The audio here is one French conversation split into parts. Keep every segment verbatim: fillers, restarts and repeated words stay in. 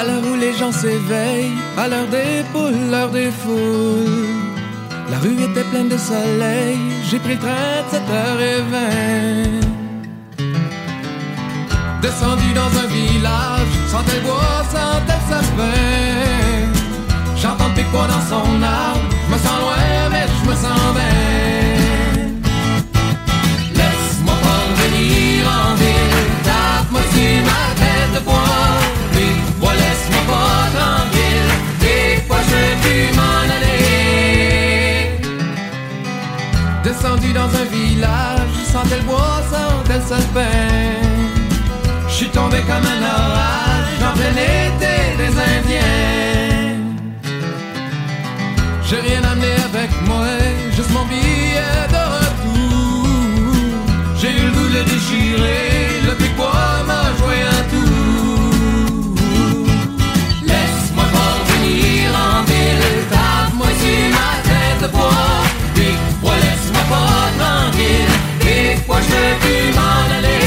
l'heure où les gens s'éveillent, à l'heure des poules, l'heure des foules. La rue était pleine de soleil, j'ai pris le train de sept heures vingt. Descendu dans un village, sentais le bois, sentais le sapin. J'entends le pic-bois dans son arbre, je me sens loin mais je me sens bien. Laisse-moi pas revenir en ville, tape-moi sur ma tête de bois. Moi laisse-moi pas tranquille, des fois je veux plus m'en aller. Descendu dans un village, sentais le bois, sentais le sapin. J'suis tombé comme un orage en plein été des Indiens. J'ai rien amené avec moi, juste mon billet de retour. J'ai eu le goût de le déchirer, le pic-bois m'a joué un tour. Laisse-moi pas revenir en ville, tape-moi sur ma tête de bois. Pic-bois, laisse-moi pas tranquille, des fois je veux plus m'en aller.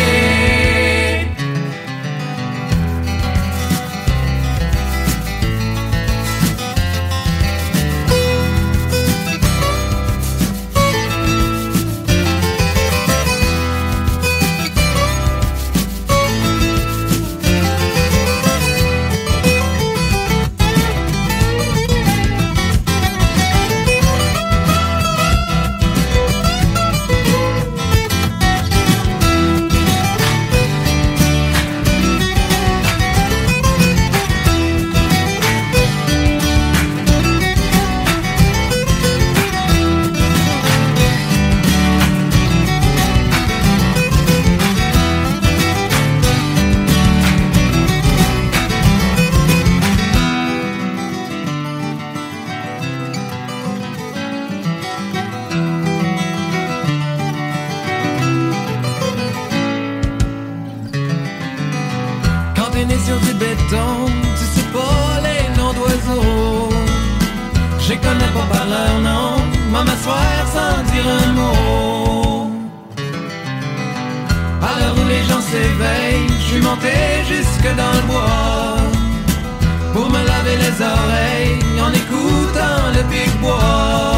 Sur du béton, tu sais pas les noms d'oiseaux. Je les connais pas par leur nom, m'en m'asseoir sans dire un mot. À l'heure où les gens s'éveillent, je suis monté jusque dans le bois pour me laver les oreilles en écoutant le pic-bois.